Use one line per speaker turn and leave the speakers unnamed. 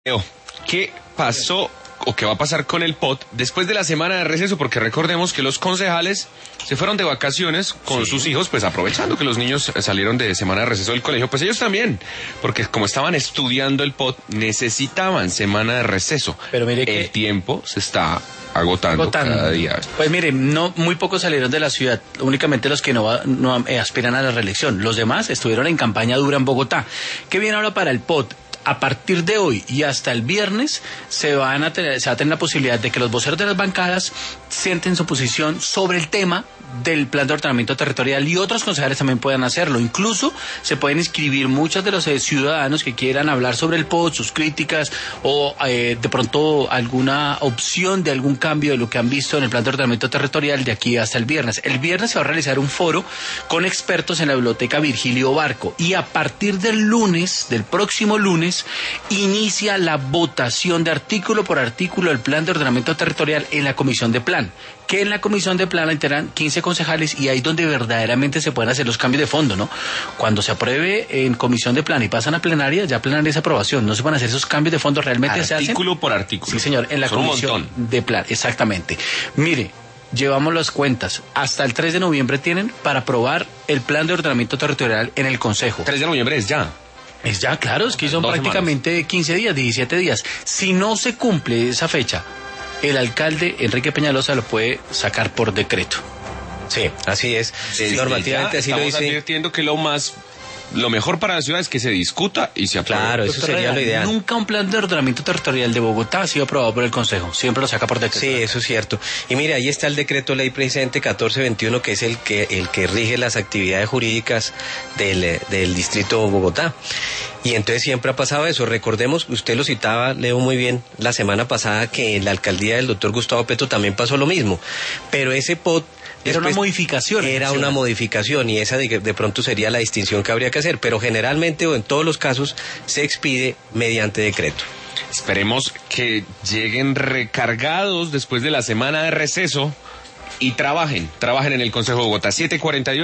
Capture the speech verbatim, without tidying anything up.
¿Qué pasó o qué va a pasar con el P O T después de la semana de receso? Porque recordemos que los concejales se fueron de vacaciones con sí. sus hijos, pues aprovechando que los niños salieron de semana de receso del colegio, pues ellos también, porque como estaban estudiando el P O T, necesitaban semana de receso.
Pero mire que
el tiempo se está agotando, agotando cada día.
Pues mire, no, muy pocos salieron de la ciudad, únicamente los que no, va, no eh, aspiran a la reelección. Los demás estuvieron en campaña dura en Bogotá. ¿Qué viene ahora para el P O T? A partir de hoy y hasta el viernes se, van a tener, se va a tener la posibilidad de que los voceros de las bancadas sienten su posición sobre el tema del plan de ordenamiento territorial y otros concejales también puedan hacerlo. Incluso se pueden inscribir muchos de los eh, ciudadanos que quieran hablar sobre el P O T, sus críticas o eh, de pronto alguna opción de algún cambio de lo que han visto en el plan de ordenamiento territorial de aquí hasta el viernes. El viernes se va a realizar un foro con expertos en la biblioteca Virgilio Barco y a partir del lunes, del próximo lunes, inicia la votación de artículo por artículo del plan de ordenamiento territorial en la comisión de plan, que en la comisión de plan la integran quince concejales y ahí donde verdaderamente se pueden hacer los cambios de fondo, ¿no? Cuando se apruebe en comisión de plan y pasan a plenaria, ya plenaria es aprobación, no se van a hacer esos cambios de fondo, realmente
artículo
se hacen
artículo por artículo.
Sí, señor, en la
Son
comisión de plan, exactamente. Mire, llevamos las cuentas, hasta el tres de noviembre tienen para aprobar el plan de ordenamiento territorial en el Consejo.
tres de noviembre es ya.
Es ya, claro, es que son prácticamente semanas. quince días, diecisiete días. Si no se cumple esa fecha, el alcalde Enrique Peñalosa lo puede sacar por decreto.
Sí, así es.
Sí,
normativamente así lo dice.
Estamos advirtiendo que lo más... Lo mejor para la ciudad es que se discuta y se apruebe.
Claro, eso sería lo ideal.
Nunca un plan de ordenamiento territorial de Bogotá ha sido aprobado por el Consejo. Siempre lo saca por decreto.
Sí, eso es cierto. Y mire, ahí está el decreto ley presidente catorce veintiuno, que es el que el que rige las actividades jurídicas del, del distrito de Bogotá. Y entonces siempre ha pasado eso. Recordemos, usted lo citaba, Leo, muy bien, la semana pasada, que en la alcaldía del doctor Gustavo Petro también pasó lo mismo. Pero ese P O T...
Era una modificación.
Era una modificación y esa de, de pronto sería la distinción que habría que hacer, pero generalmente o en todos los casos se expide mediante decreto.
Esperemos que lleguen recargados después de la semana de receso y trabajen, trabajen en el Consejo de Bogotá. siete cuarenta y ocho